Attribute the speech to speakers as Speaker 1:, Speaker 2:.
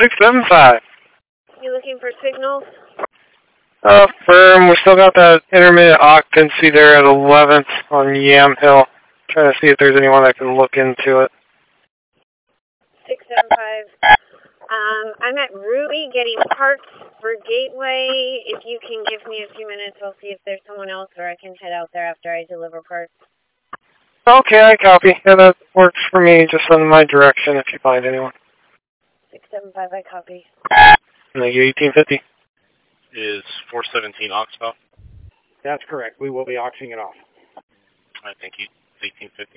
Speaker 1: 675.
Speaker 2: You looking for signals?
Speaker 1: Firm. We still got that intermittent occupancy there at 11th on Yam Hill. Trying to see if there's anyone that can look into it.
Speaker 2: 675. I'm at Ruby getting parts for Gateway. If you can give me a few minutes, I'll see if there's someone else, or I can head out there after I deliver parts.
Speaker 1: Okay, I copy. Yeah, that works for me. Just send my direction if you find anyone.
Speaker 2: 675, I copy.
Speaker 1: Thank you. 1850.
Speaker 3: Is 417 Oxbow?
Speaker 4: That's correct. We will be auctioning it off.
Speaker 3: All right, thank you. 1850.